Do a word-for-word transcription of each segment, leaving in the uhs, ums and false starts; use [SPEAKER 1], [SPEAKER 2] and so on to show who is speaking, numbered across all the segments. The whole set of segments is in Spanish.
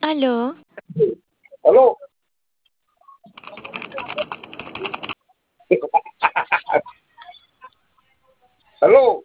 [SPEAKER 1] Aló.
[SPEAKER 2] ¿Aló? ¿Aló?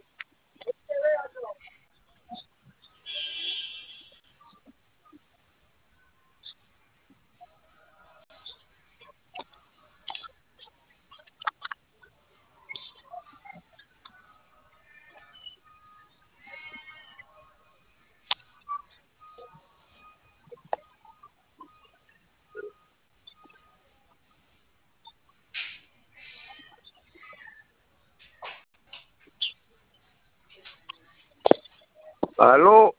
[SPEAKER 2] ¿Aló?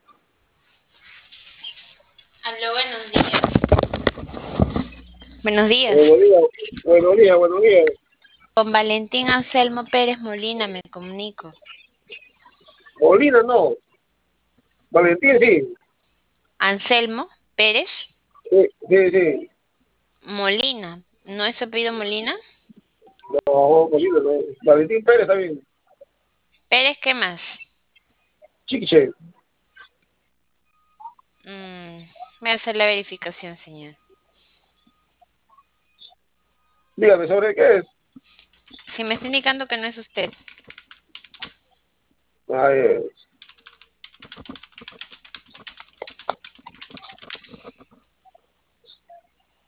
[SPEAKER 1] Aló, buenos días. Buenos días.
[SPEAKER 2] Buenos días, buenos días, buenos días.
[SPEAKER 1] Con Valentín Anselmo Pérez Molina me comunico.
[SPEAKER 2] Molina no. Valentín sí.
[SPEAKER 1] Anselmo Pérez
[SPEAKER 2] Sí, sí, sí.
[SPEAKER 1] Molina. ¿No es su apellido Molina?
[SPEAKER 2] No, Molina no. Valentín Pérez también.
[SPEAKER 1] Pérez, ¿qué más?
[SPEAKER 2] Chiquiche.
[SPEAKER 1] Mm, voy a hacer la verificación, señor.
[SPEAKER 2] Dígame, ¿sobre qué es?
[SPEAKER 1] Si me está indicando que no es usted.
[SPEAKER 2] Ay,